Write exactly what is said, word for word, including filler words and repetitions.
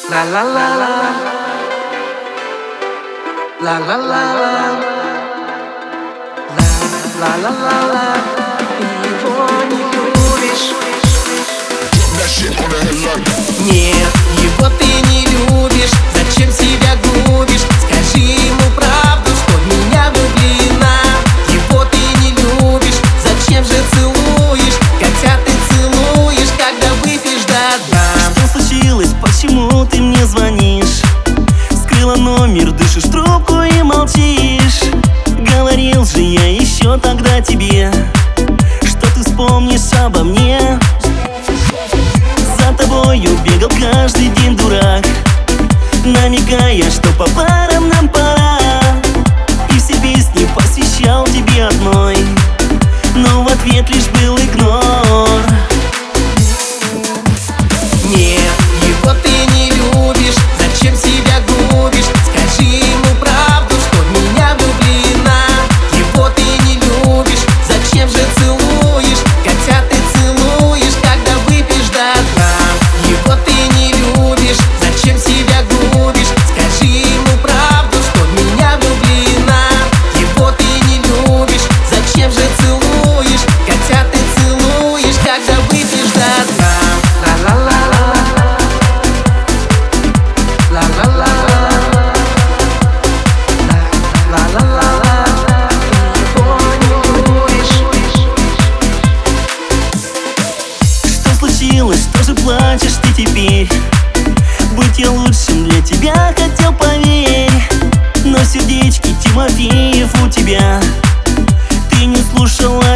La la la la, la la la la, la la la la. Ты его не любишь. Нет, его ты не любишь. Зачем себя губишь? Скажи ему правду, что в меня влюблена. Его ты не любишь. Зачем же целуешь? Хотя ты целуешь, когда выпьешь до дна. Что случилось? Почему ты мне звонишь? Скрыла номер, дышишь в трубку и молчишь. Говорил же я еще тогда тебе, что ты вспомнишь обо мне. За тобою бегал каждый день дурак, намекая, что по парам нам пора. И все песни посвящал тебе одной, но в ответ лишь был игнор. Нет, его ты не любишь. Зачем себя губишь? Скажи ему правду, что в меня влюблена. Его ты не любишь. Зачем же целуешь? Хотя ты целуешь, когда выпьешь до дна. Его ты не любишь. Зачем себя губишь? Скажи ему правду, что в меня влюблена. Его ты не любишь. Зачем же целуешь? Хотя ты целуешь, когда выпьешь до дна. Что же плачешь ты теперь? Быть я лучшим для тебя хотел, поверь. Но сердечки Тимофеев у тебя. Ты не слушала